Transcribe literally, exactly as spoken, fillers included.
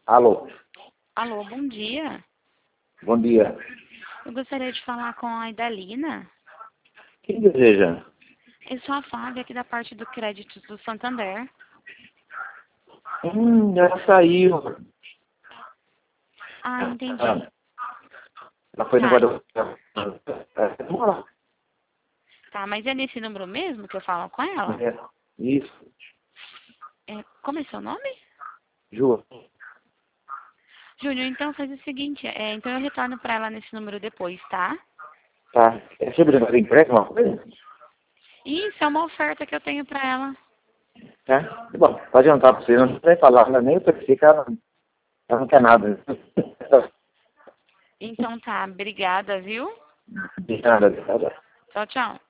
Alô, Alô, bom dia. bom dia. Eu gostaria de falar com a Idalina. Quem deseja? Eu sou a Flávia aqui da parte do crédito do Santander. Hum, ela saiu. Ah, entendi. Ah, ela foi no Tá, guarda. É, vamos lá. tá, mas é nesse número mesmo que eu falo com ela? É, isso, É, como é seu nome? Ju. Júnior, então faz o seguinte, é, então eu retorno pra ela nesse número depois, tá? Tá. É sobre o empréstimo, uma coisa? Isso é uma oferta que eu tenho pra ela. Tá? Bom, pode adiantar pra você. Não precisa falar, ela nem parecia que ela, ela não quer nada. Então tá, obrigada, viu? De nada, de nada. Tchau, tchau.